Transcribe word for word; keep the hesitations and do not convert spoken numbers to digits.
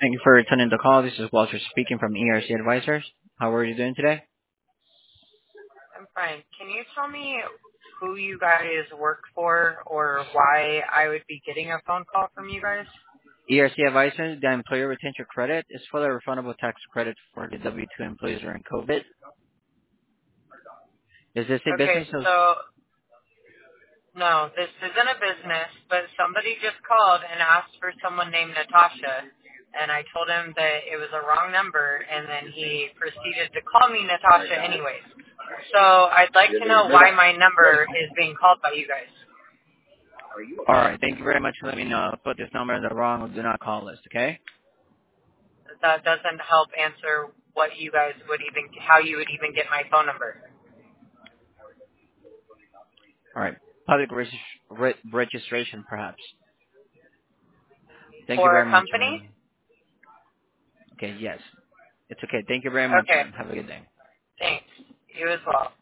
Thank you for returning the call. This is Walter speaking from E R C Advisors. How are you doing today? I'm fine. Can you tell me who you guys work for or why I would be getting a phone call from you guys? E R C Advisors, the employer retention credit is for the refundable tax credit for the W two employees during COVID. Is this a Okay, business of... so no, this isn't a business, but somebody just called and asked for someone named Natasha, and I told him that it was a wrong number, and then he proceeded to call me Natasha anyways. So I'd like to know why my number is being called by you guys. All right. Thank you very much for letting me know. I'll put this number in the wrong do not call list, okay? That doesn't help answer what you guys would even, how you would even get my phone number. All right. Public regis- re- registration, perhaps. Thank you For very a much. company? Um, okay, yes. It's okay. Thank you very much, Okay, and have a good day. thanks. You as well.